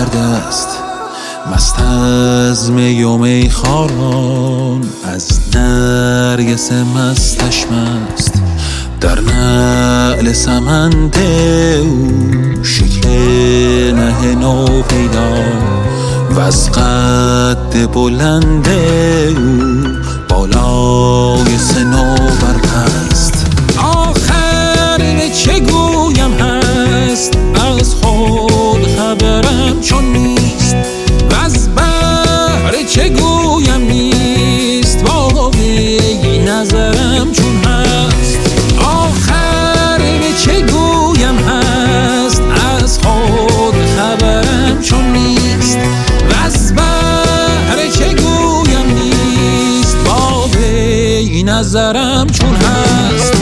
کرده است، مست از می و میخواران، از نرگس مستش مست. در نعل سمند او شکل مه نو پیدا، و از قد بلند او بالای صنوبر پست. آخر به چه گویم هست، از خود خبرم چون نیست، و از بحر چه گویم نیست، با وی نظرم چون هست. آخر به چه گویم هست، از خود خبرم چون نیست، و از بحر چه گویم نیست، با وی نظرم چون هست.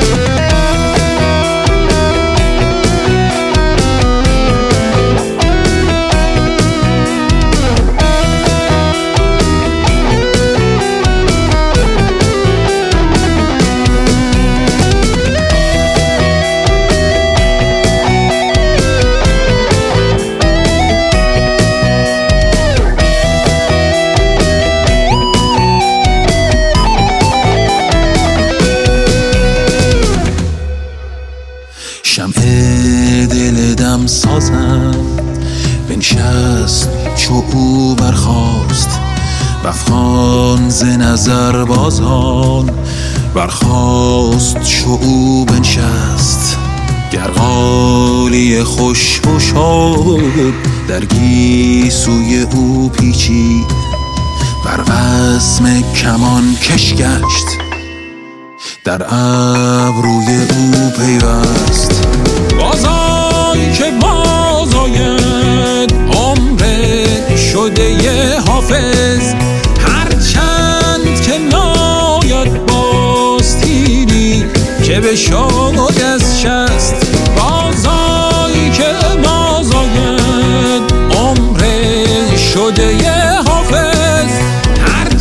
شمع دل دم سازم بنشست چو او برخاست، وافغان ز نظر بازان برخاست چو او بنشست. گرغالی خوشبو شد در گیسوی او پیچید، بر وسم کمان کش گشت در ابروی او پیوست. بازای که بازاید عمر شده حافظ، هرچند که ناید باستیری که بشد از شست. بازای که بازاید عمر شده حافظ،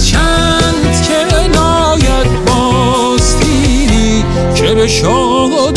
هرچند که ناید باستیری که بشد